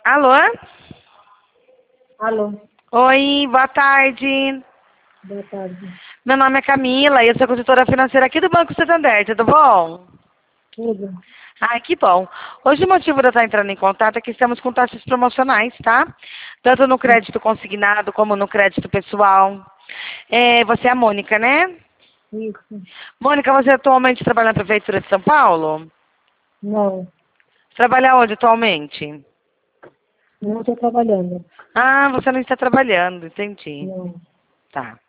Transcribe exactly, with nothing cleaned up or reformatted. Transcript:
Alô? Alô, Oi, boa tarde. boa tarde. Meu nome é Camila e eu sou consultora financeira aqui do Banco Santander, tudo bom? Tudo? Ai, que bom. Hoje o motivo de eu estar entrando em contato é que estamos com taxas promocionais, tá? Tanto no crédito consignado como no crédito pessoal. É, você é a Mônica, né? Isso. Mônica, você atualmente trabalha na Prefeitura de São Paulo? Não, Trabalha onde atualmente? não estou trabalhando. Ah, você não está trabalhando, entendi. Não. Tá.